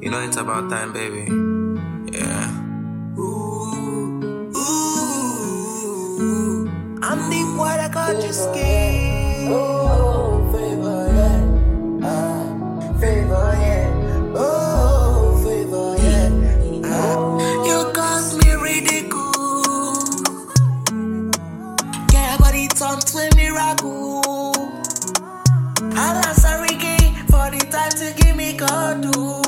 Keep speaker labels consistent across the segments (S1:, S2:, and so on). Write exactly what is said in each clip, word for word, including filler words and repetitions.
S1: You know it's about time, baby. Yeah. Ooh, ooh, I'm the boy that got your skin.
S2: Oh, favor, yeah. Ah, favor, yeah. Oh, favor, yeah. Ah.
S1: You cause me ridicule. Yeah, but it turned to a miracle. I'm sorry, gay, for the time to give me God.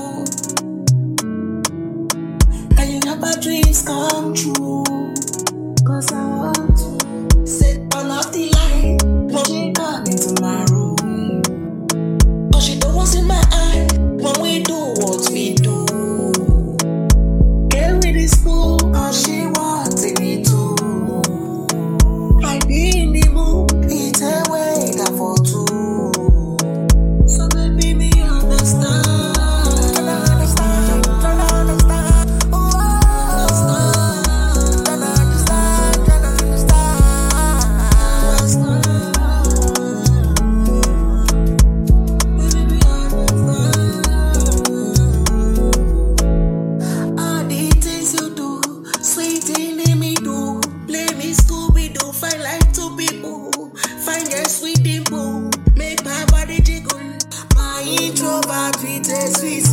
S1: And you got my dreams come true. Cause I want to sit on off the light when she come into my room. Cause she don't want to see my eye when we do what we do. Get with this fool, cause she wanted me to. I be in the mood, it's a way that for two. So baby, me understand. Sweet, sweet